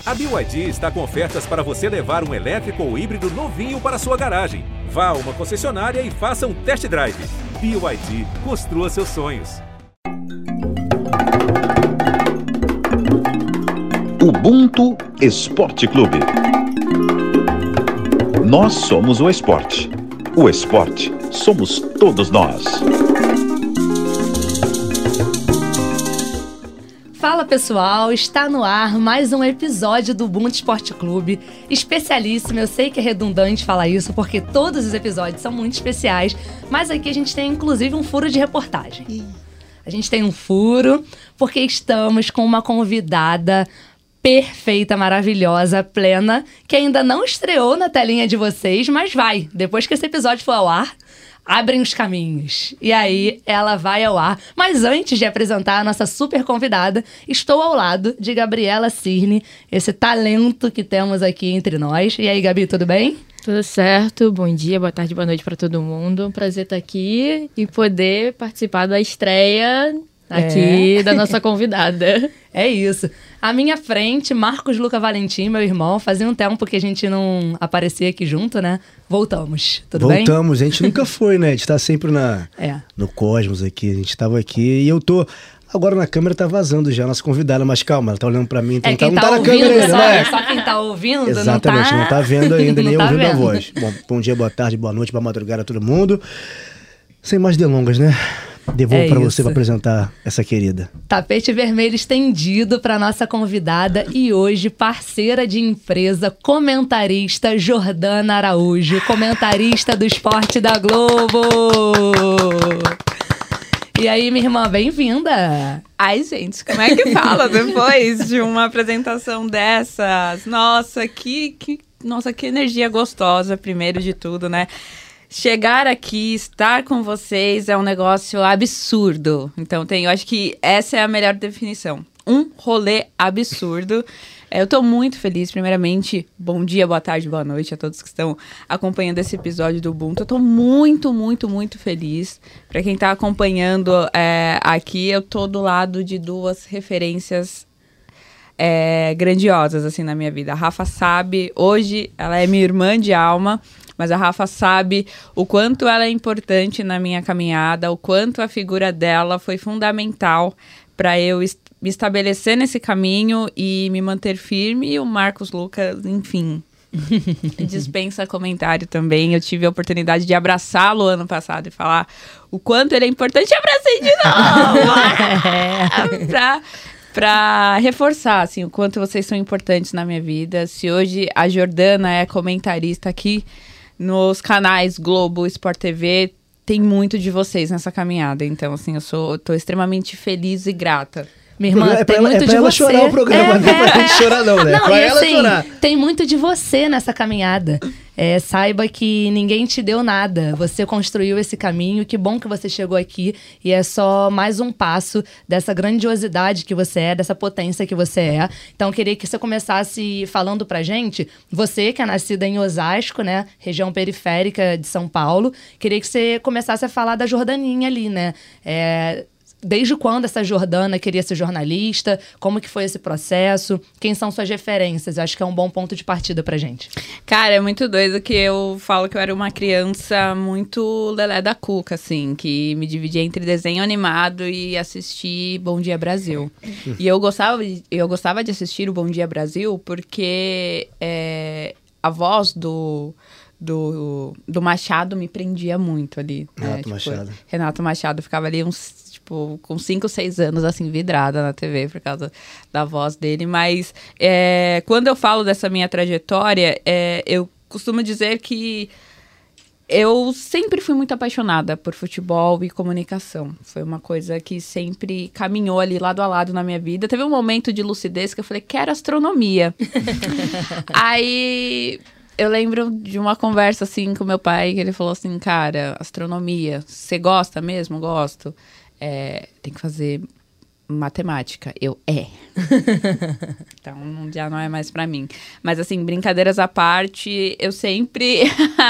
A BYD está com ofertas para você levar um elétrico ou híbrido novinho para sua garagem. Vá a uma concessionária e faça um test drive. BYD, construa seus sonhos. Ubuntu Esporte Clube. Nós somos o esporte. O esporte somos todos nós. Fala pessoal, está no ar mais um episódio do Ubuntu Esporte Clube, especialíssimo. Eu sei que é redundante falar isso porque todos os episódios são muito especiais, mas aqui a gente tem inclusive um furo de reportagem. A gente tem um furo porque estamos com uma convidada perfeita, maravilhosa, plena, que ainda não estreou na telinha de vocês, mas vai. Depois que esse episódio for ao ar, abrem os caminhos. E aí, ela vai ao ar. Mas antes de apresentar a nossa super convidada, estou ao lado de Gabriela Cirne, esse talento que temos aqui entre nós. E aí, Gabi, tudo bem? Tudo certo. Bom dia, boa tarde, boa noite para todo mundo. Um prazer estar aqui e poder participar da estreia aqui da nossa convidada. É isso. À minha frente, Marcos Luca Valentim, meu irmão. Fazia um tempo que a gente não aparecia aqui junto, né? Voltamos. Tudo bem? Voltamos. A gente nunca foi, né? A gente tá sempre no Cosmos aqui. A gente tava aqui e eu tô... Agora na câmera tá vazando já a nossa convidada, mas calma, ela tá olhando pra mim, então quem não tá na ouvindo, câmera ainda, né? Só quem tá ouvindo. Exatamente, não tá vendo ainda, nem tá ouvindo vendo. a voz. Bom dia, boa tarde, boa noite, boa madrugada a todo mundo. Sem mais delongas, né? Devolvo pra você pra apresentar essa querida. Tapete vermelho estendido para nossa convidada e hoje parceira de empresa, comentarista Jordana Araújo, comentarista do Esporte da Globo. E aí, minha irmã, bem-vinda! Ai, gente, como é que fala depois de uma apresentação dessas? Nossa, que energia gostosa, primeiro de tudo, né? Chegar aqui, estar com vocês é um negócio absurdo. Então, eu acho que essa é a melhor definição. Um rolê absurdo. Eu tô muito feliz, primeiramente, bom dia, boa tarde, boa noite a todos que estão acompanhando esse episódio do Ubuntu. Eu tô muito, muito, muito feliz. Pra quem tá acompanhando aqui, eu tô do lado de duas referências grandiosas, assim, na minha vida. A Rafa sabe, hoje ela é minha irmã de alma, mas a Rafa sabe o quanto ela é importante na minha caminhada, o quanto a figura dela foi fundamental para eu me estabelecer nesse caminho e me manter firme. E o Marcos Lucas, enfim, dispensa comentário também. Eu tive a oportunidade de abraçá-lo ano passado e falar o quanto ele é importante. E abracei de novo! Pra reforçar, assim, o quanto vocês são importantes na minha vida. Se hoje a Jordana é comentarista aqui nos canais Globo, Sport TV, tem muito de vocês nessa caminhada. Então, assim, eu tô extremamente feliz e grata. Minha irmã, É tem pra muito de ela você. chorar o programa, não é pra gente chorar não, né? Não, Pra e ela assim, chorar. tem muito de você nessa caminhada. Saiba que ninguém te deu nada. Você construiu esse caminho. Que bom que você chegou aqui. E é só mais um passo dessa grandiosidade que você é, dessa potência que você é. Então, eu queria que você começasse falando pra gente. Você, que é nascida em Osasco, né? Região periférica de São Paulo. Queria que você começasse a falar da Jordaninha ali, né? Desde quando essa Jordana queria ser jornalista? Como que foi esse processo? Quem são suas referências? Acho que é um bom ponto de partida pra gente. Cara, é muito doido que eu falo que eu era uma criança muito lelé da cuca, assim, que me dividia entre desenho animado e assistir Bom Dia Brasil. E eu gostava de assistir o Bom Dia Brasil porque a voz do Machado me prendia muito ali. Renato Machado ficava ali com 5, 6 anos, assim, vidrada na TV por causa da voz dele. Mas quando eu falo dessa minha trajetória, eu costumo dizer que eu sempre fui muito apaixonada por futebol e comunicação. Foi uma coisa que sempre caminhou ali lado a lado na minha vida. Teve um momento de lucidez que eu falei, quero astronomia. Aí eu lembro de uma conversa, assim, com meu pai, que ele falou assim, cara, astronomia, você gosta mesmo? Gosto. Tem que fazer matemática. Então, já não é mais pra mim. Mas, assim, brincadeiras à parte, eu sempre...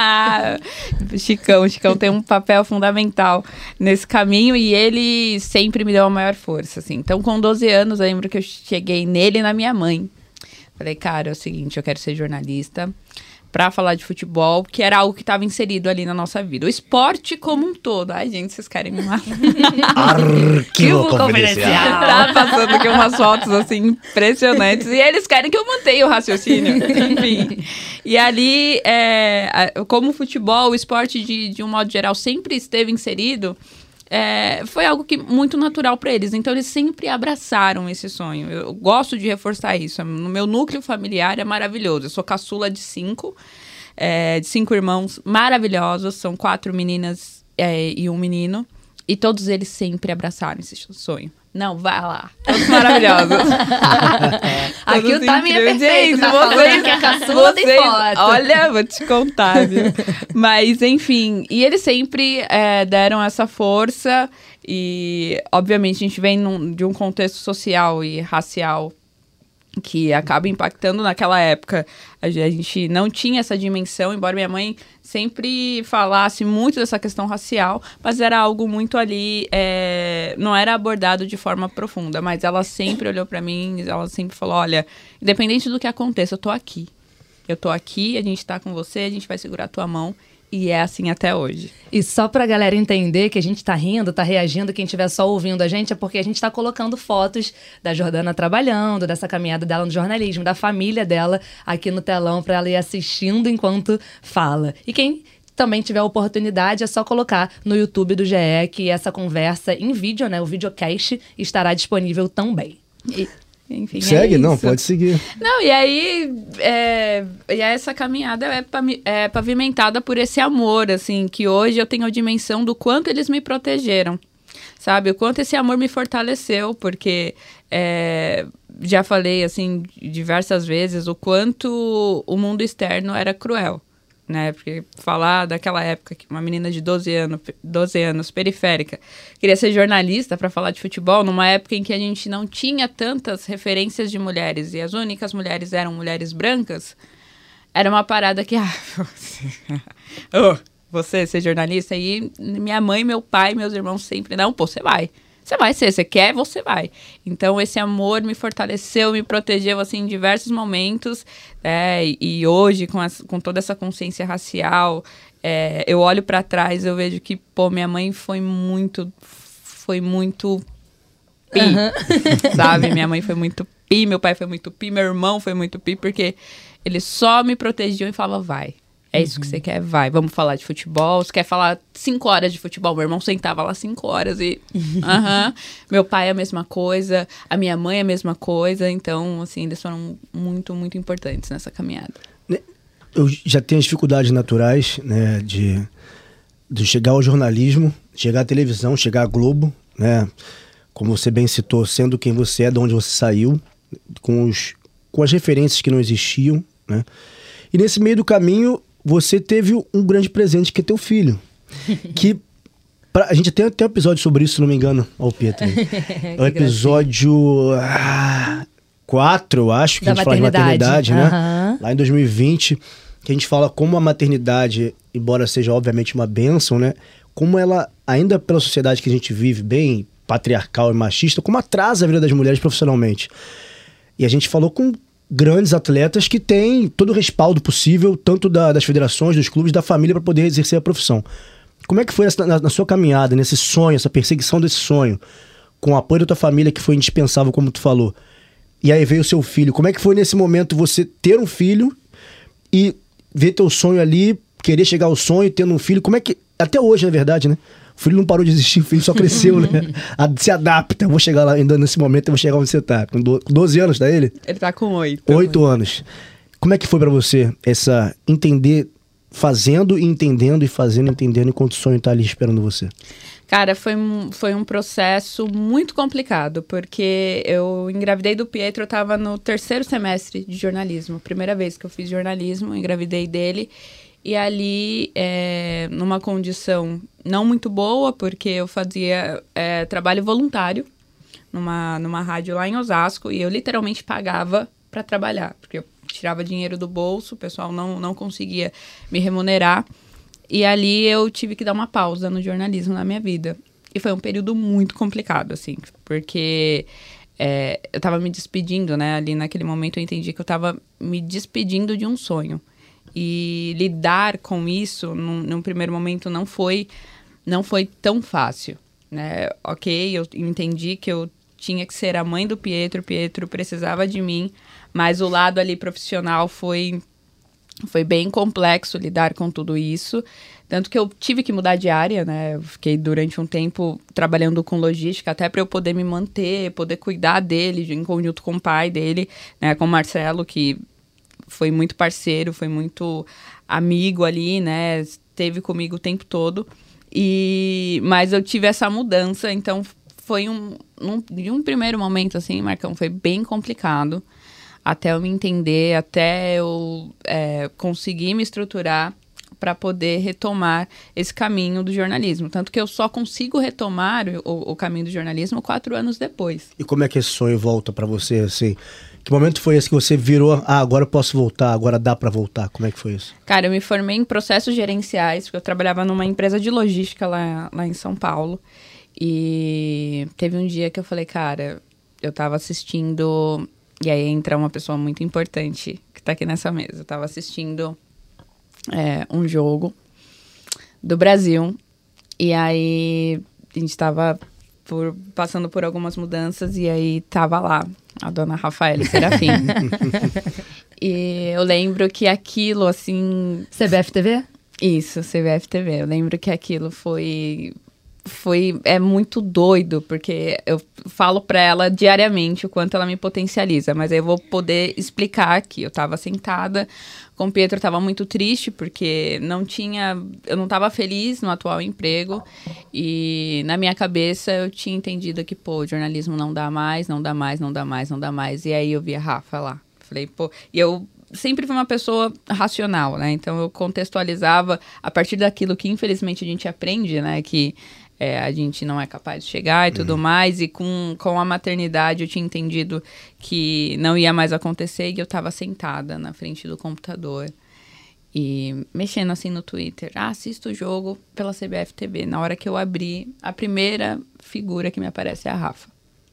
Chicão tem um papel fundamental nesse caminho e ele sempre me deu a maior força, assim. Então, com 12 anos, eu lembro que eu cheguei nele e na minha mãe. Falei, cara, é o seguinte, eu quero ser jornalista pra falar de futebol, que era algo que estava inserido ali na nossa vida. O esporte como um todo. Ai, gente, vocês querem me matar. Arquivo confidencial. Tá passando aqui umas fotos, assim, impressionantes. E eles querem que eu mantenha o raciocínio. Enfim. E ali, como o futebol, o esporte, de um modo geral, sempre esteve inserido, foi algo que muito natural para eles. Então, eles sempre abraçaram esse sonho. Eu gosto de reforçar isso. No meu núcleo familiar é maravilhoso. Eu sou caçula de 5 irmãos maravilhosos. São 4 meninas e um menino. E todos eles sempre abraçaram esse sonho. Não, vai lá. Todos maravilhosos. Aqui o timing é perfeito. Tá falando que a caçula tem foto. Olha, vou te contar, viu? Mas, enfim. E eles sempre deram essa força. E, obviamente, a gente vem de um contexto social e racial que acaba impactando naquela época. A gente não tinha essa dimensão, embora minha mãe sempre falasse muito dessa questão racial, mas era algo muito ali, não era abordado de forma profunda, mas ela sempre olhou pra mim, ela sempre falou, olha, independente do que aconteça, eu tô aqui, a gente tá com você, a gente vai segurar a tua mão. E é assim até hoje. E só pra galera entender que a gente tá rindo, tá reagindo, quem estiver só ouvindo a gente, é porque a gente tá colocando fotos da Jordana trabalhando, dessa caminhada dela no jornalismo, da família dela aqui no telão pra ela ir assistindo enquanto fala. E quem também tiver a oportunidade, é só colocar no YouTube do GE que essa conversa em vídeo, né? O videocast estará disponível também. Enfim, segue? Não, pode seguir. Não, e aí essa caminhada é pavimentada por esse amor, assim, que hoje eu tenho a dimensão do quanto eles me protegeram, sabe? O quanto esse amor me fortaleceu, porque já falei, assim, diversas vezes, o quanto o mundo externo era cruel, né? Porque falar daquela época que uma menina de 12 anos, periférica, queria ser jornalista para falar de futebol, numa época em que a gente não tinha tantas referências de mulheres e as únicas mulheres eram mulheres brancas, era uma parada que... você ser jornalista? E minha mãe, meu pai, meus irmãos sempre... Não, pô, você vai. Você vai ser, você quer, você vai. Então, esse amor me fortaleceu, me protegeu, assim, em diversos momentos. E hoje, com toda essa consciência racial, eu olho pra trás, eu vejo que, pô, minha mãe foi muito pi, sabe? Minha mãe foi muito pi, meu pai foi muito pi, meu irmão foi muito pi, porque eles só me protegiam e falavam, vai. É isso que você quer? Vai. Vamos falar de futebol. Você quer falar 5 horas de futebol? Meu irmão sentava lá 5 horas e... Meu pai é a mesma coisa. A minha mãe é a mesma coisa. Então, assim, eles foram muito, muito importantes nessa caminhada. Eu já tenho as dificuldades naturais, né? De chegar ao jornalismo, chegar à televisão, chegar à Globo, né? Como você bem citou, sendo quem você é, de onde você saiu, com as referências que não existiam, né? E nesse meio do caminho... Você teve um grande presente, que é teu filho. Que a gente tem até um episódio sobre isso, se não me engano, Alpeta. É o episódio 4, eu acho, que a gente fala de maternidade, né? Lá em 2020, que a gente fala como a maternidade, embora seja obviamente uma bênção, né? Como ela, ainda pela sociedade que a gente vive, bem patriarcal e machista, como atrasa a vida das mulheres profissionalmente. E a gente falou com grandes atletas que têm todo o respaldo possível, tanto das federações, dos clubes, da família, para poder exercer a profissão. Como é que foi na sua caminhada, nesse sonho, essa perseguição desse sonho, com o apoio da tua família, que foi indispensável, como tu falou, e aí veio o seu filho? Como é que foi nesse momento você ter um filho e ver teu sonho ali, querer chegar ao sonho, tendo um filho? Como é que... Até hoje, na verdade, né? O filho não parou de existir, o filho só cresceu, né? Se adapta. Eu vou chegar lá, ainda nesse momento, eu vou chegar onde você tá. Com 12 anos, tá ele? Ele tá com 8. 8 anos. Como é que foi pra você essa entender, fazendo e entendendo, e fazendo e entendendo, enquanto o sonho tá ali esperando você? Cara, foi um processo muito complicado, porque eu engravidei do Pietro, eu tava no 3º semestre de jornalismo. Primeira vez que eu fiz jornalismo, engravidei dele. E ali, numa condição não muito boa, porque eu fazia trabalho voluntário numa rádio lá em Osasco, e eu literalmente pagava para trabalhar, porque eu tirava dinheiro do bolso, o pessoal não conseguia me remunerar. E ali eu tive que dar uma pausa no jornalismo na minha vida. E foi um período muito complicado, assim, porque eu tava me despedindo, né? Ali naquele momento eu entendi que eu tava me despedindo de um sonho. E lidar com isso, num primeiro momento, não foi tão fácil, né? Ok, eu entendi que eu tinha que ser a mãe do Pietro, o Pietro precisava de mim, mas o lado ali profissional foi bem complexo lidar com tudo isso, tanto que eu tive que mudar de área, né? Eu fiquei durante um tempo trabalhando com logística, até para eu poder me manter, poder cuidar dele, em conjunto com o pai dele, né? Com o Marcelo, que foi muito parceiro, foi muito amigo ali, né? Esteve comigo o tempo todo. Mas eu tive essa mudança, então foi de um primeiro momento, assim, Marcão, foi bem complicado. Até eu me entender, até eu conseguir me estruturar para poder retomar esse caminho do jornalismo. Tanto que eu só consigo retomar o caminho do jornalismo 4 anos depois. E como é que esse sonho volta para você, assim? Que momento foi esse que você virou, agora eu posso voltar, agora dá para voltar? Como é que foi isso? Cara, eu me formei em processos gerenciais, porque eu trabalhava numa empresa de logística lá em São Paulo. E teve um dia que eu falei, cara, eu tava assistindo... E aí entra uma pessoa muito importante que tá aqui nessa mesa. Eu tava assistindo um jogo do Brasil. E aí a gente tava passando por algumas mudanças. E aí tava lá a dona Rafaela Serafim. E eu lembro que aquilo, assim... CBF TV? Isso, CBF TV. Eu lembro que aquilo é muito doido, porque eu falo pra ela diariamente o quanto ela me potencializa, mas aí eu vou poder explicar que eu tava sentada com o Pietro, eu tava muito triste, porque eu não tava feliz no atual emprego, e na minha cabeça eu tinha entendido que, o jornalismo não dá mais, e aí eu vi a Rafa lá, falei, e eu sempre fui uma pessoa racional, né, então eu contextualizava a partir daquilo que infelizmente a gente aprende, né, que a gente não é capaz de chegar e tudo mais, e com a maternidade eu tinha entendido que não ia mais acontecer, e eu tava sentada na frente do computador e mexendo assim no Twitter, assisto o jogo pela CBF TV. Na hora que eu abri, a primeira figura que me aparece é a Rafa.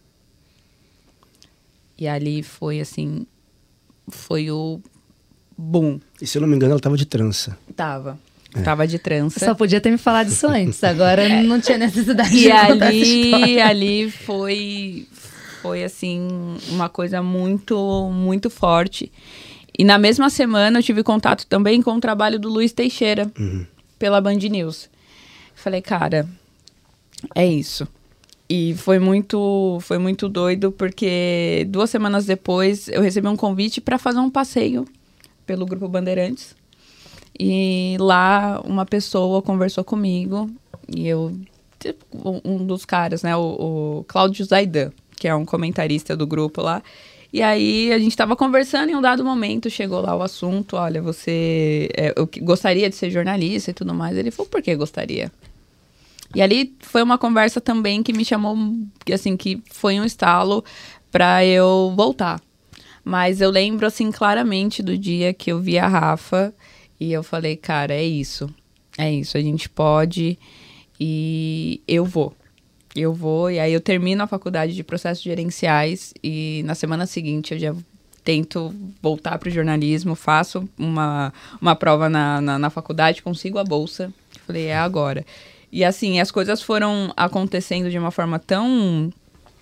E ali foi assim, foi o boom. E se eu não me engano, ela tava de trança. Tava de trança. Só podia ter me falado isso antes, agora não tinha necessidade de e contar essa história. ali foi assim, uma coisa muito, muito forte. E na mesma semana eu tive contato também com o trabalho do Luiz Teixeira, pela Band News. Falei, cara, é isso. E foi muito doido, porque 2 semanas depois eu recebi um convite para fazer um passeio pelo Grupo Bandeirantes. E lá uma pessoa conversou comigo, e um dos caras, né, o Cláudio Zaidan, que é um comentarista do grupo lá. E aí a gente tava conversando, e em um dado momento chegou lá o assunto, olha, eu gostaria de ser jornalista e tudo mais. Ele falou, por que gostaria? E ali foi uma conversa também que me chamou, assim, que foi um estalo para eu voltar. Mas eu lembro, assim, claramente do dia que eu vi a Rafa. E eu falei, cara, é isso, a gente pode, e eu vou, e aí eu termino a faculdade de processos gerenciais, e na semana seguinte eu já tento voltar para o jornalismo, faço uma prova na faculdade, consigo a bolsa, falei, é agora. E assim, as coisas foram acontecendo de uma forma tão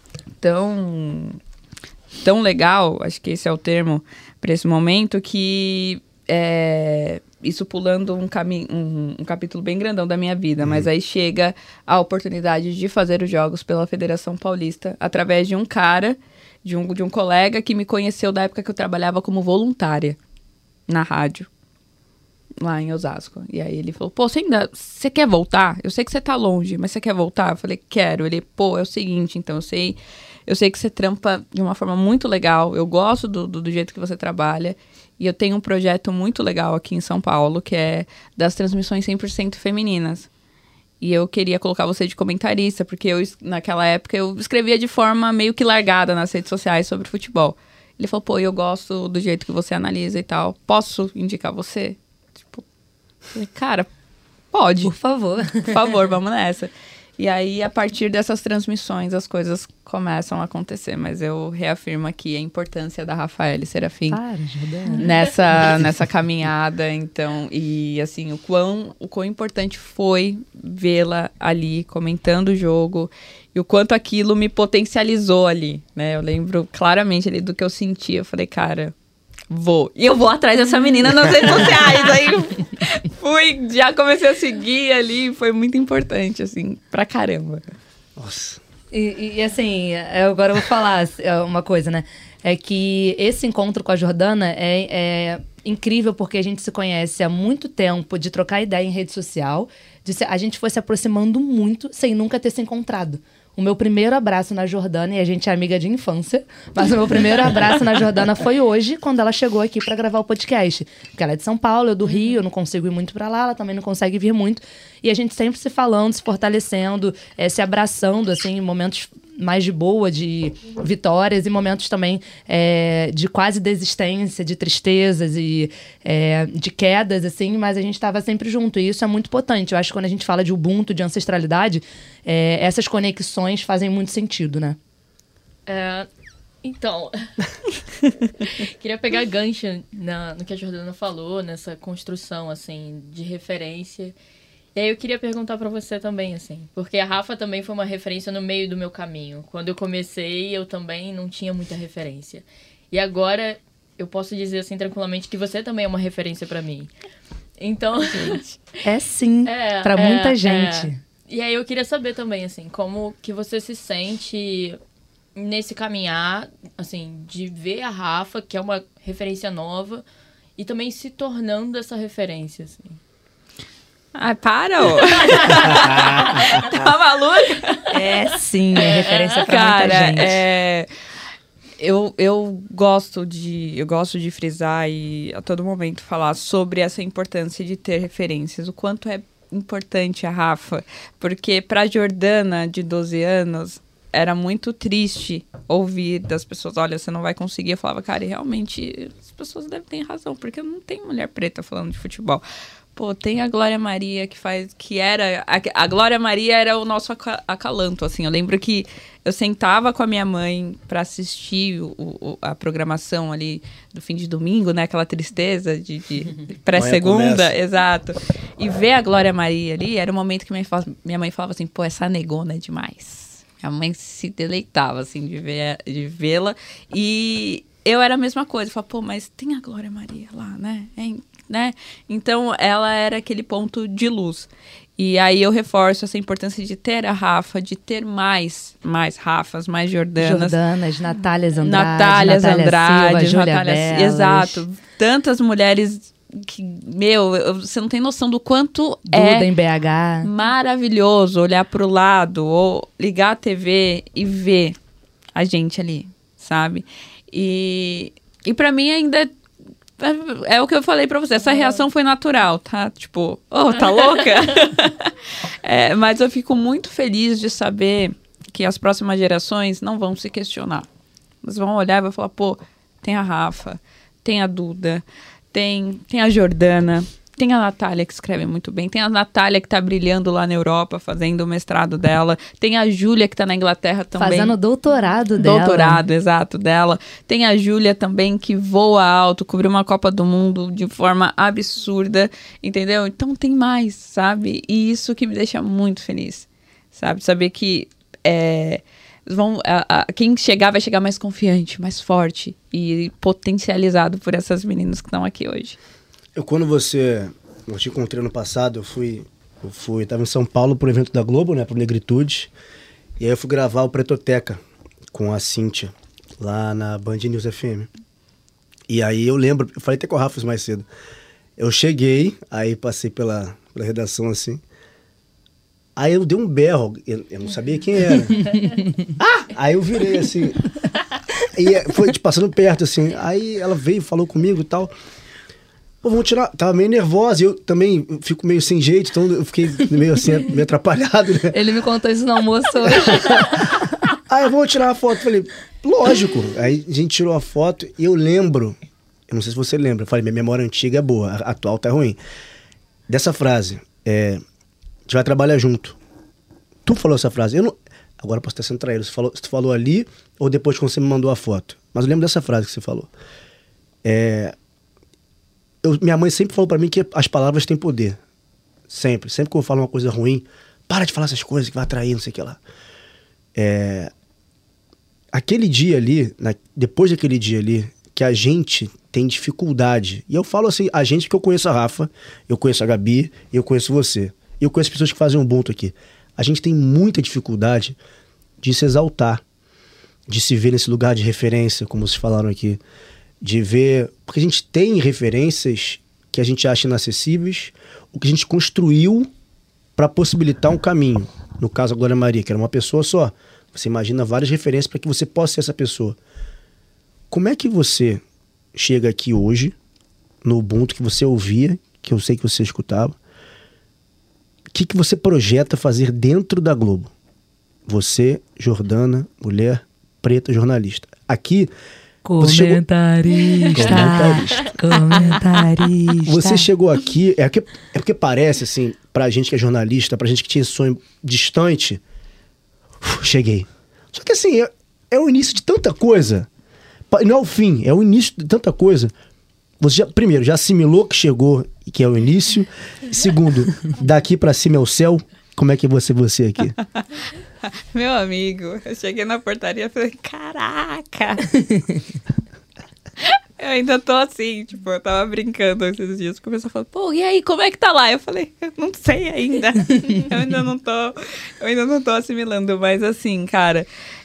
legal, acho que esse é o termo para esse momento, que... isso pulando um capítulo bem grandão da minha vida, mas aí chega a oportunidade de fazer os jogos pela Federação Paulista, através de um cara, de um colega que me conheceu da época que eu trabalhava como voluntária na rádio, lá em Osasco. E aí ele falou, você quer voltar? Eu sei que você tá longe, mas você quer voltar? Eu falei, quero. Ele, é o seguinte, então eu sei que você trampa de uma forma muito legal, eu gosto do jeito que você trabalha, e eu tenho um projeto muito legal aqui em São Paulo, que é das transmissões 100% femininas. E eu queria colocar você de comentarista, porque naquela época eu escrevia de forma meio que largada nas redes sociais sobre futebol. Ele falou, eu gosto do jeito que você analisa e tal, posso indicar você? Tipo, falei, cara, pode. Por favor, vamos nessa. E aí, a partir dessas transmissões, as coisas começam a acontecer. Mas eu reafirmo aqui a importância da Rafaela Serafim nessa caminhada. Então, e assim, o quão importante foi vê-la ali comentando o jogo e o quanto aquilo me potencializou ali, né? Eu lembro claramente ali do que eu senti. Eu falei, cara, e eu vou atrás dessa menina nas redes sociais. Aí já comecei a seguir ali, foi muito importante, assim, pra caramba. Nossa. E assim, agora eu vou falar uma coisa, né? É que esse encontro com a Jordana é incrível porque a gente se conhece há muito tempo, de trocar ideia em rede social, a gente foi se aproximando muito sem nunca ter se encontrado. O meu primeiro abraço na Jordana, e a gente é amiga de infância, mas o meu primeiro abraço na Jordana foi hoje, quando ela chegou aqui pra gravar o podcast. Porque ela é de São Paulo, eu do Rio, eu não consigo ir muito pra lá, ela também não consegue vir muito. E a gente sempre se falando, se fortalecendo, se abraçando, assim, em momentos mais de boa, de vitórias, e momentos também de quase desistência, de tristezas e de quedas, assim, mas a gente estava sempre junto, e isso é muito potente. Eu acho que quando a gente fala de Ubuntu, de ancestralidade, essas conexões fazem muito sentido, né? Então, queria pegar gancho no que a Jordana falou, nessa construção, assim, de referência. E aí eu queria perguntar pra você também, assim, porque a Rafa também foi uma referência no meio do meu caminho. Quando eu comecei, eu também não tinha muita referência. E agora, eu posso dizer, assim, tranquilamente, que você também é uma referência pra mim. Então... É sim, pra muita gente. E aí eu queria saber também, assim, como que você se sente nesse caminhar, assim, de ver a Rafa, que é uma referência nova, e também se tornando essa referência, assim. Ai, para! Tá maluca? Sim, é referência pra muita gente. Eu gosto de frisar e a todo momento falar sobre essa importância de ter referências. O quanto é importante a Rafa. Porque pra Jordana, de 12 anos, era muito triste ouvir das pessoas, olha, você não vai conseguir. Eu falava, cara, e realmente as pessoas devem ter razão, porque não tem mulher preta falando de futebol. Pô, tem a Glória Maria a Glória Maria era o nosso acalanto, assim. Eu lembro que eu sentava com a minha mãe pra assistir a programação ali do fim de domingo, né? Aquela tristeza de pré-segunda, exato. E ver a Glória Maria ali, era o momento que minha mãe falava assim, pô, essa negona é demais. Minha mãe se deleitava, assim, de vê-la. E eu era a mesma coisa. Eu falava, pô, mas tem a Glória Maria lá, né? Né? Então, ela era aquele ponto de luz. E aí eu reforço essa importância de ter a Rafa, de ter mais Rafas, mais Jordanas. Natálias Andrade, Silva, Júlia Belas. Exato. Tantas mulheres que, você não tem noção do quanto Duda em BH. Maravilhoso olhar pro lado ou ligar a TV e ver a gente ali, sabe? E pra mim ainda... É o que eu falei pra você, essa reação foi natural, tá? Tipo, tá louca? Mas eu fico muito feliz de saber que as próximas gerações não vão se questionar. Eles vão olhar e vão falar, pô, tem a Rafa, tem a Duda, tem a Jordana, tem a Natália que escreve muito bem, tem a Natália que tá brilhando lá na Europa, fazendo o mestrado dela, tem a Júlia que tá na Inglaterra também. Fazendo o doutorado dela. Doutorado, exato, dela. Tem a Júlia também que voa alto, cobriu uma Copa do Mundo de forma absurda, entendeu? Então tem mais, sabe? E isso que me deixa muito feliz, sabe? Saber que quem chegar vai chegar mais confiante, mais forte e potencializado por essas meninas que estão aqui hoje. Quando eu te encontrei ano passado, eu tava em São Paulo pro evento da Globo, né, pro Negritude, e aí eu fui gravar o Pretoteca com a Cíntia, lá na Band News FM. E aí eu lembro, eu falei até com o Rafa mais cedo, eu cheguei, aí passei pela redação assim, aí eu dei um berro, eu não sabia quem era. Aí eu virei assim, e foi passando perto assim, aí ela veio, falou comigo e tal. Pô, vamos tirar. Tava meio nervosa, eu também fico meio sem jeito, então eu fiquei meio assim, meio atrapalhado, né? Ele me contou isso no almoço hoje. Aí, vamos tirar a foto. Falei, lógico. Aí a gente tirou a foto e eu lembro, eu não sei se você lembra, eu falei, minha memória antiga é boa, a atual tá ruim. Dessa frase, a gente vai trabalhar junto. tu falou essa frase. Eu não... Agora eu posso estar sendo traído. Se tu falou ali ou depois quando você me mandou a foto. Mas eu lembro dessa frase que você falou. Minha mãe sempre falou pra mim que as palavras têm poder. Sempre. Sempre que eu falo uma coisa ruim, para de falar essas coisas que vai atrair, não sei o que lá. Aquele dia ali, depois daquele dia ali, que a gente tem dificuldade. E eu falo assim, a gente, porque eu conheço a Rafa, eu conheço a Gabi, eu conheço você. E eu conheço pessoas que fazem um Ubuntu aqui. A gente tem muita dificuldade de se exaltar, de se ver nesse lugar de referência, como vocês falaram aqui. De ver... Porque a gente tem referências que a gente acha inacessíveis, o que a gente construiu para possibilitar um caminho. No caso, a Glória Maria, que era uma pessoa só. Você imagina várias referências para que você possa ser essa pessoa. Como é que você chega aqui hoje, no Ubuntu, que você ouvia, que eu sei que você escutava, o que você projeta fazer dentro da Globo? Você, Jordana, mulher, preta, jornalista. Aqui... Comentarista. Você chegou aqui... É porque parece, assim, pra gente que é jornalista, pra gente que tinha esse sonho distante... Cheguei. Só que, assim, é o início de tanta coisa. Não é o fim, é o início de tanta coisa. Você primeiro, já assimilou que chegou e que é o início. Segundo, daqui pra cima é o céu. Como é que você aqui? Meu amigo, eu cheguei na portaria e falei, caraca! Eu ainda tô assim, tipo, eu tava brincando esses dias. Começou a falar, pô, e aí, como é que tá lá? Eu falei, eu não sei ainda. Eu ainda não tô assimilando. Mas assim, cara,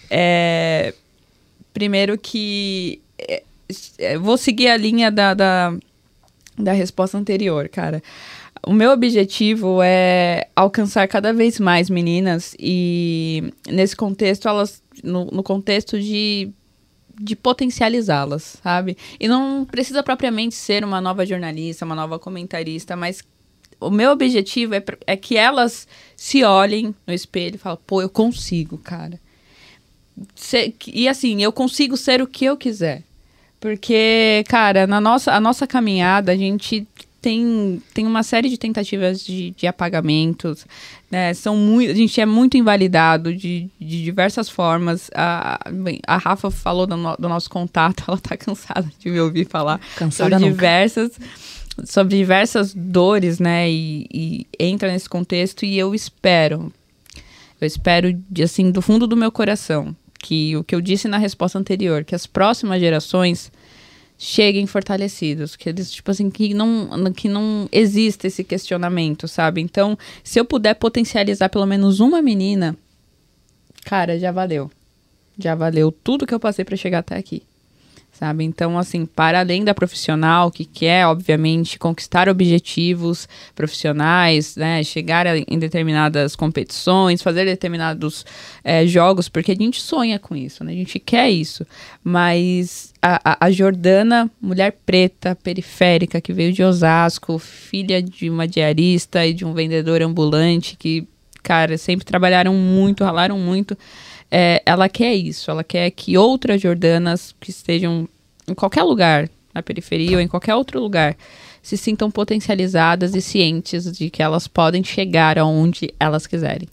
primeiro que... vou seguir a linha da resposta anterior, cara. O meu objetivo é alcançar cada vez mais meninas e nesse contexto, elas no contexto de potencializá-las, sabe? E não precisa propriamente ser uma nova jornalista, uma nova comentarista, mas o meu objetivo é que elas se olhem no espelho e falem, pô, eu consigo, cara. E assim, eu consigo ser o que eu quiser. Porque, cara, a nossa caminhada, a gente... Tem uma série de tentativas de apagamentos, né? A gente é muito invalidado de diversas formas. A Rafa falou do nosso contato, ela tá cansada de me ouvir falar sobre diversas dores, né? E entra nesse contexto e eu espero, assim, do fundo do meu coração, que o que eu disse na resposta anterior, que as próximas gerações cheguem fortalecidos, que eles, tipo assim, que não exista esse questionamento, sabe? Então, se eu puder potencializar pelo menos uma menina, cara, já valeu. Já valeu tudo que eu passei pra chegar até aqui, sabe? Então, assim, para além da profissional, que quer, obviamente, conquistar objetivos profissionais, né? Chegar em determinadas competições, fazer determinados jogos, porque a gente sonha com isso, né? A gente quer isso. Mas a Jordana, mulher preta, periférica, que veio de Osasco, filha de uma diarista e de um vendedor ambulante, que, cara, sempre trabalharam muito, ralaram muito. Ela quer isso, ela quer que outras Jordanas que estejam em qualquer lugar, na periferia ou em qualquer outro lugar, se sintam potencializadas e cientes de que elas podem chegar aonde elas quiserem.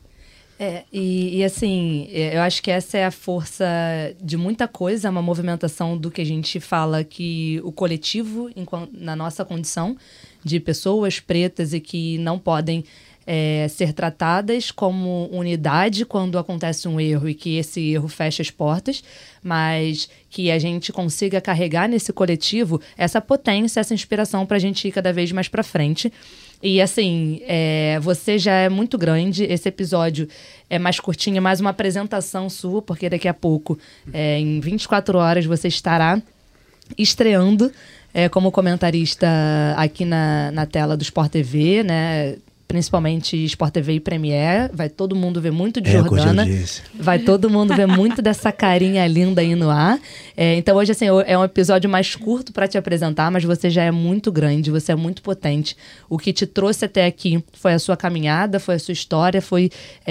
E assim, eu acho que essa é a força de muita coisa, uma movimentação do que a gente fala que o coletivo, na nossa condição de pessoas pretas e que não podem ser tratadas como unidade quando acontece um erro e que esse erro fecha as portas, mas que a gente consiga carregar nesse coletivo essa potência, essa inspiração para a gente ir cada vez mais para frente. E assim, você já é muito grande, esse episódio é mais curtinho, é mais uma apresentação sua, porque daqui a pouco, em 24 horas, você estará estreando como comentarista aqui na tela do Sport TV, né? Principalmente Sport TV e Premiere. Vai todo mundo ver muito de Jordana. Vai todo mundo ver muito dessa carinha linda aí no ar. Então hoje, assim, é um episódio mais curto para te apresentar, mas você já é muito grande, você é muito potente. O que te trouxe até aqui foi a sua caminhada, foi a sua história, foi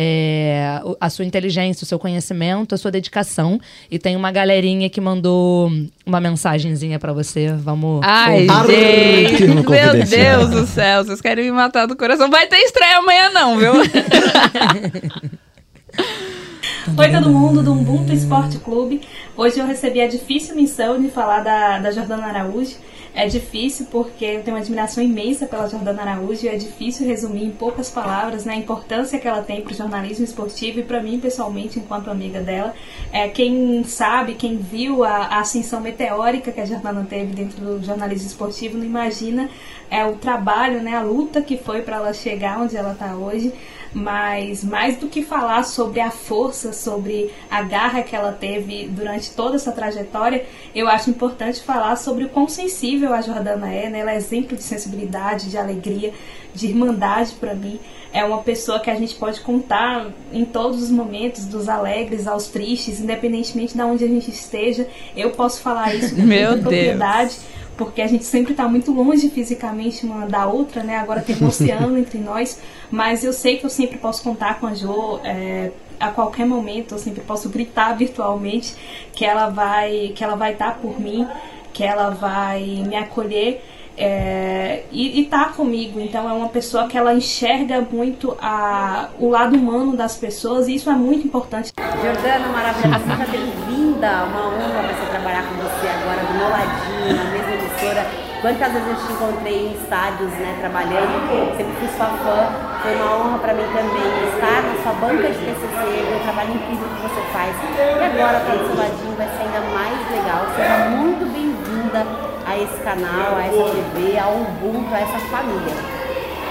a sua inteligência, o seu conhecimento, a sua dedicação. E tem uma galerinha que mandou uma mensagenzinha para você. Vamos... Ai, gente! Meu Deus do céu! Vocês querem me matar do coração? Vai ter estreia amanhã não, viu? Oi todo mundo do Ubuntu Esporte Clube. Hoje eu recebi a difícil missão de falar da Jordana Araújo. É difícil porque eu tenho uma admiração imensa pela Jordana Araújo e é difícil resumir em poucas palavras, né, a importância que ela tem para o jornalismo esportivo e para mim pessoalmente enquanto amiga dela. Quem sabe, quem viu a ascensão meteórica que a Jordana teve dentro do jornalismo esportivo não imagina o trabalho, né, a luta que foi para ela chegar onde ela está hoje. Mas mais do que falar sobre a força, sobre a garra que ela teve durante toda essa trajetória, eu acho importante falar sobre o quão sensível a Jordana é, né? Ela é exemplo de sensibilidade, de alegria, de irmandade para mim. É uma pessoa que a gente pode contar em todos os momentos, dos alegres aos tristes, independentemente de onde a gente esteja. Eu posso falar isso com muita propriedade. Porque a gente sempre está muito longe fisicamente uma da outra, né? Agora tem um oceano entre nós, mas eu sei que eu sempre posso contar com a Jo, a qualquer momento, eu sempre posso gritar virtualmente que ela vai estar por mim, que ela vai me acolher e tá comigo. Então é uma pessoa que ela enxerga muito o lado humano das pessoas e isso é muito importante. Jordana, maravilhosa, seja bem-vinda, uma honra você trabalhar com você agora do meu ladinho, na mesma emissora. Quantas vezes eu te encontrei em estádios, né, trabalhando, sempre fui sua fã, foi uma honra para mim também estar na sua banca de TCC, ver o trabalho incrível que você faz. E agora, para o seu ladinho, vai ser ainda mais legal. Seja muito bem-vinda a esse canal, a essa TV, ao Ubuntu, a essa família.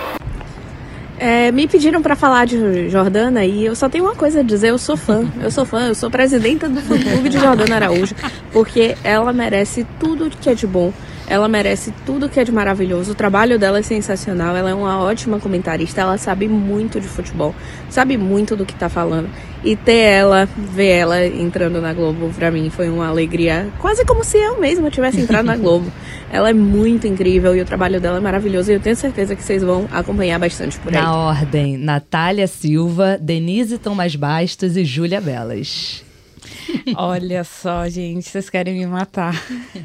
Me pediram para falar de Jordana e eu só tenho uma coisa a dizer, eu sou presidenta do fã-clube de Jordana Araújo, porque ela merece tudo que é de bom, ela merece tudo que é de maravilhoso, o trabalho dela é sensacional, ela é uma ótima comentarista, ela sabe muito de futebol, sabe muito do que tá falando, e ver ela entrando na Globo, pra mim foi uma alegria, quase como se eu mesma tivesse entrado na Globo. Ela é muito incrível e o trabalho dela é maravilhoso e eu tenho certeza que vocês vão acompanhar bastante por aí. Na ordem, Natália Silva, Denise Tomás Bastos e Júlia Belas. Olha só, gente, vocês querem me matar.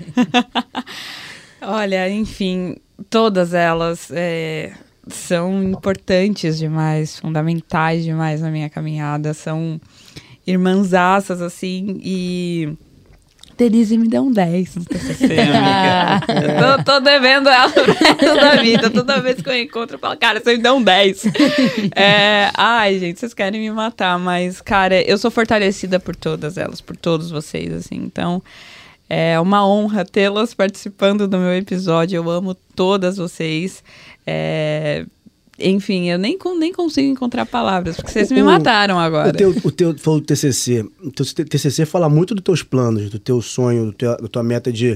Olha, enfim, todas elas são importantes demais, fundamentais demais na minha caminhada, são irmãzaças, assim, e... Denise me deu um 10 no TCC, amiga. Tô devendo ela pro resto da vida. Toda vez que eu encontro, eu falo, cara, você me deu um 10. Ai, gente, vocês querem me matar, mas, cara, eu sou fortalecida por todas elas, por todos vocês, assim. Então, é uma honra tê-las participando do meu episódio. Eu amo todas vocês. Enfim, eu nem consigo encontrar palavras, porque vocês me mataram agora. O teu falou do TCC. O teu TCC fala muito dos teus planos, do teu sonho, da tua meta de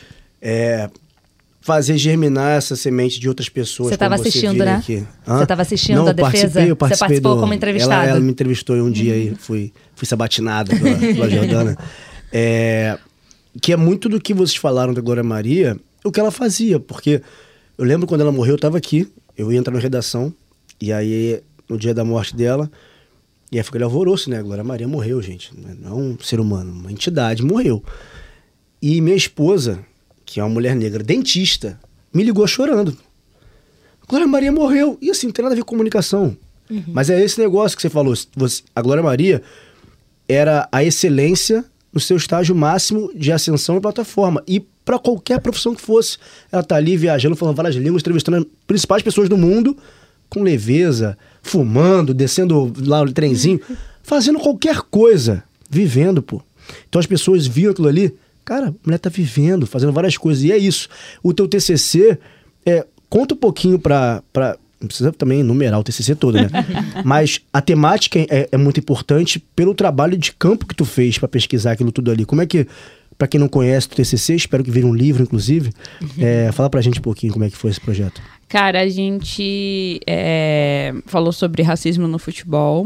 fazer germinar essa semente de outras pessoas. Você estava assistindo, né? Aqui. Você estava assistindo a defesa? Eu participei. Você participou como entrevistada? Ela me entrevistou um dia e fui sabatinada pela Jordana. Que é muito do que vocês falaram da Glória Maria, o que ela fazia, porque eu lembro quando ela morreu, eu estava aqui. Eu ia entrar na redação, e aí, no dia da morte dela, e aí foi aquele alvoroço, né? A Glória Maria morreu, gente. Não é um ser humano, uma entidade, morreu. E minha esposa, que é uma mulher negra, dentista, me ligou chorando. A Glória Maria morreu. E assim, não tem nada a ver com comunicação. Uhum. Mas é esse negócio que você falou. A Glória Maria era a excelência no seu estágio máximo de ascensão e plataforma. E para qualquer profissão que fosse. Ela tá ali viajando, falando várias línguas, entrevistando as principais pessoas do mundo, com leveza, fumando, descendo lá no trenzinho, fazendo qualquer coisa, vivendo, pô. Então as pessoas viam aquilo ali, cara, a mulher tá vivendo, fazendo várias coisas, e é isso. O teu TCC, conta um pouquinho não precisa também enumerar o TCC todo, né? Mas a temática é muito importante pelo trabalho de campo que tu fez para pesquisar aquilo tudo ali. Como é que, para quem não conhece o TCC, espero que vire um livro, inclusive, fala pra gente um pouquinho como é que foi esse projeto. Cara, a gente falou sobre racismo no futebol,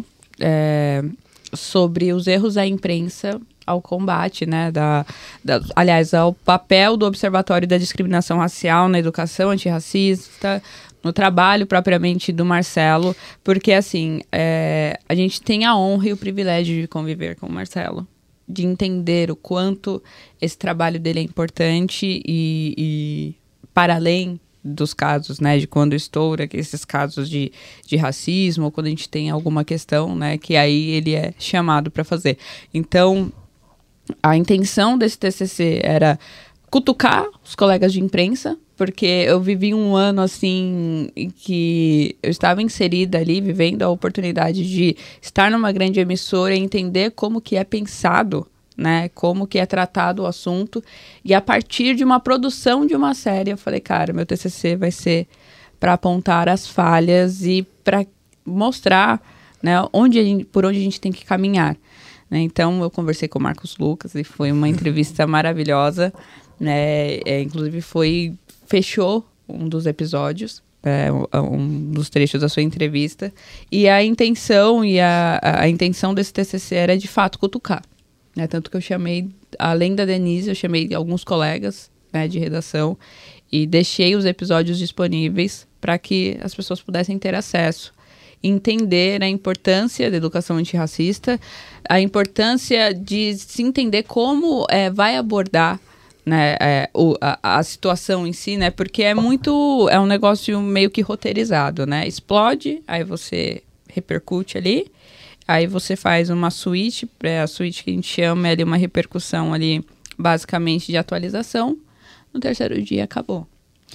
sobre os erros da imprensa ao combate, né, aliás, ao papel do Observatório da Discriminação Racial na educação antirracista, no trabalho propriamente do Marcelo, porque assim, a gente tem a honra e o privilégio de conviver com o Marcelo, de entender o quanto esse trabalho dele é importante e para além dos casos, né, de quando estoura esses casos de racismo, ou quando a gente tem alguma questão, né, que aí ele é chamado para fazer. Então, a intenção desse TCC era cutucar os colegas de imprensa, porque eu vivi um ano, assim, em que eu estava inserida ali, vivendo a oportunidade de estar numa grande emissora e entender como que é pensado, né, como que é tratado o assunto, e a partir de uma produção de uma série, eu falei, cara, meu TCC vai ser para apontar as falhas e para mostrar, né, por onde a gente tem que caminhar, né? Então, eu conversei com o Marcos Lucas e foi uma entrevista maravilhosa, né, inclusive fechou um dos episódios, um dos trechos da sua entrevista, e a intenção desse TCC era, de fato, cutucar. Né, tanto que eu chamei, além da Denise, eu chamei alguns colegas, né, de redação e deixei os episódios disponíveis para que as pessoas pudessem ter acesso, entender a importância da educação antirracista, a importância de se entender como vai abordar, né, a situação em si, né, porque é um negócio meio que roteirizado, né, explode, aí você repercute ali. Aí você faz uma suíte, a suíte que a gente chama é de uma repercussão ali, basicamente de atualização. No terceiro dia acabou.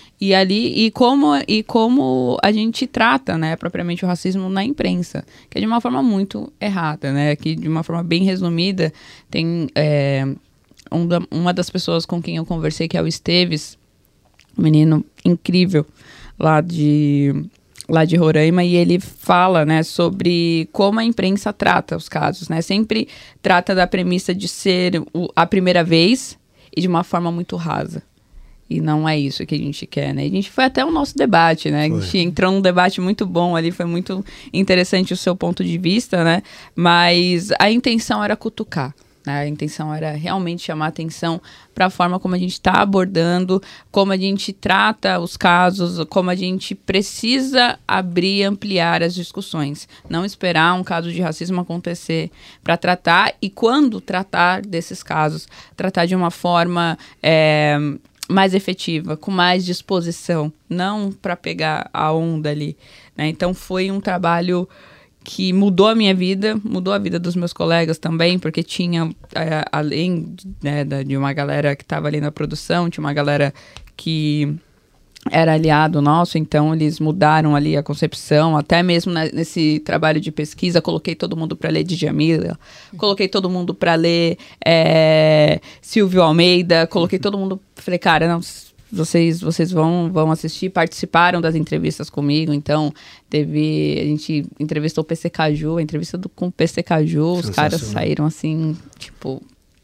E como a gente trata, né, propriamente o racismo na imprensa, que é de uma forma muito errada, né, que de uma forma bem resumida, tem uma das pessoas com quem eu conversei, que é o Esteves, um menino incrível lá de Roraima, e ele fala, né, sobre como a imprensa trata os casos, né, sempre trata da premissa de ser a primeira vez e de uma forma muito rasa. E não é isso que a gente quer, né? A gente foi até o nosso debate, né? A gente entrou num debate muito bom ali, foi muito interessante o seu ponto de vista, né? Mas a intenção era cutucar. A intenção era realmente chamar atenção para a forma como a gente está abordando, como a gente trata os casos, como a gente precisa abrir e ampliar as discussões. Não esperar um caso de racismo acontecer para tratar, e quando tratar desses casos, tratar de uma forma mais efetiva, com mais disposição, não para pegar a onda ali, né? Então foi um trabalho que mudou a minha vida, mudou a vida dos meus colegas também, porque tinha, além, né, de uma galera que estava ali na produção, tinha uma galera que era aliado nosso, então eles mudaram ali a concepção, até mesmo nesse trabalho de pesquisa, coloquei todo mundo para ler Djamila, coloquei todo mundo para ler Silvio Almeida, coloquei todo mundo, falei, cara, não, vocês vão assistir, participaram das entrevistas comigo, então a gente entrevistou o PC Caju, a entrevista com o PC Caju, os caras saíram assim, tipo,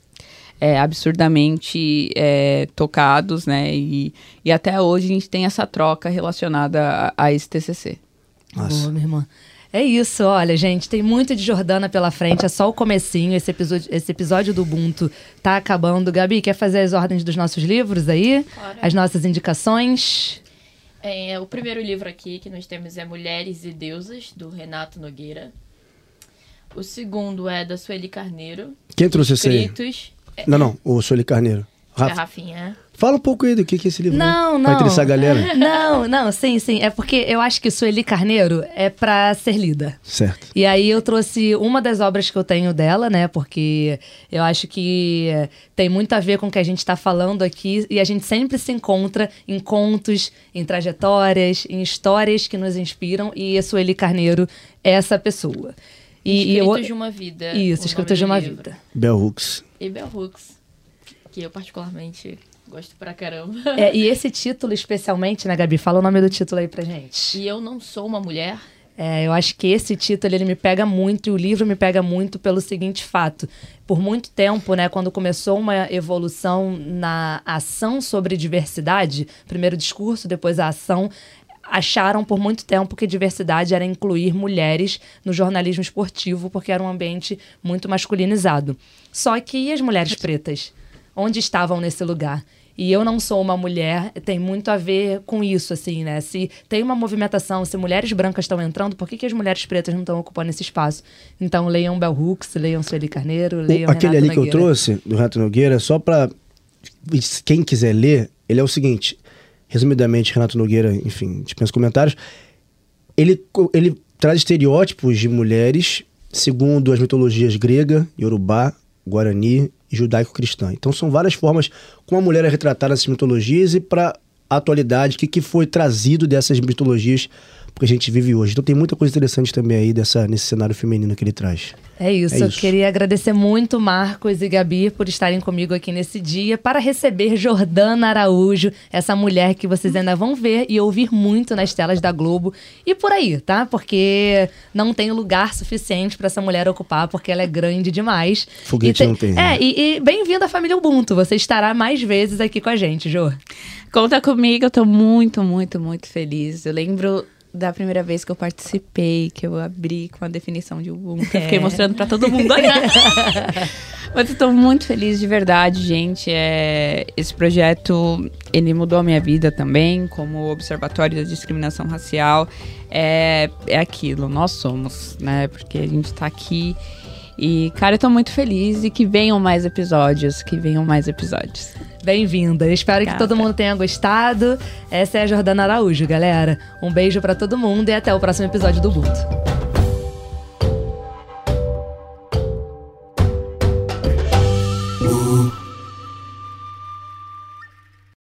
absurdamente tocados, né, e até hoje a gente tem essa troca relacionada a esse TCC. Nossa. Boa, minha irmã. É isso, olha, gente, tem muito de Jordana pela frente, é só o comecinho, esse episódio do Ubuntu tá acabando. Gabi, quer fazer as ordens dos nossos livros aí? Claro. As nossas indicações? O primeiro livro aqui que nós temos é Mulheres e Deusas, do Renato Nogueira. O segundo é da Sueli Carneiro. Quem trouxe esse aí? Não, o Sueli Carneiro. Rafinha. Fala um pouco aí do que é esse livro. Não. Vai interessar a galera. Não, sim. É porque eu acho que Sueli Carneiro é pra ser lida. Certo. E aí eu trouxe uma das obras que eu tenho dela, né? Porque eu acho que tem muito a ver com o que a gente tá falando aqui. E a gente sempre se encontra em contos, em trajetórias, em histórias que nos inspiram. E a Sueli Carneiro é essa pessoa. Escritos de uma Vida. Isso, Escritos de uma Vida. Bell Hooks. E Bell Hooks, que eu particularmente gosto pra caramba. E esse título especialmente, né, Gabi? Fala o nome do título aí pra gente. E Eu Não Sou Uma Mulher. Eu acho que esse título, ele me pega muito, e o livro me pega muito pelo seguinte fato. Por muito tempo, né, quando começou uma evolução na ação sobre diversidade, primeiro o discurso, depois a ação, acharam por muito tempo que diversidade era incluir mulheres no jornalismo esportivo, porque era um ambiente muito masculinizado. Só que e as mulheres pretas? Onde estavam nesse lugar? E Eu Não Sou Uma Mulher tem muito a ver com isso, assim, né? Se tem uma movimentação, se mulheres brancas estão entrando, por que as mulheres pretas não estão ocupando esse espaço? Então, leiam Bell Hooks, leiam Sueli Carneiro, leiam Aquele Renato ali Nogueira. Que eu trouxe, do Renato Nogueira, só para quem quiser ler, ele é o seguinte: resumidamente, Renato Nogueira, enfim, dispensa comentários, ele traz estereótipos de mulheres segundo as mitologias grega, Yorubá, Guarani e judaico-cristã. Então são várias formas como a mulher é retratada nessas mitologias e para a atualidade, o que foi trazido dessas mitologias que a gente vive hoje. Então tem muita coisa interessante também aí nesse cenário feminino que ele traz. É isso. Eu queria agradecer muito Marcos e Gabi por estarem comigo aqui nesse dia para receber Jordana Araújo, essa mulher que vocês ainda vão ver e ouvir muito nas telas da Globo e por aí, tá? Porque não tem lugar suficiente para essa mulher ocupar, porque ela é grande demais. Foguete não tem. E bem-vinda à família Ubuntu. Você estará mais vezes aqui com a gente, Jô. Conta comigo, eu tô muito, muito, muito feliz. Eu lembro da primeira vez que eu participei, que eu abri com a definição de Ubuntu. Eu fiquei mostrando pra todo mundo. Mas eu tô muito feliz de verdade, gente. Esse projeto, ele mudou a minha vida também, como Observatório da Discriminação Racial. É aquilo, nós somos, né? Porque a gente tá aqui. E, cara, eu tô muito feliz e que venham mais episódios, Bem-vinda. Espero que todo mundo tenha gostado. Essa é a Jordana Araújo, galera. Um beijo pra todo mundo e até o próximo episódio do Ubuntu.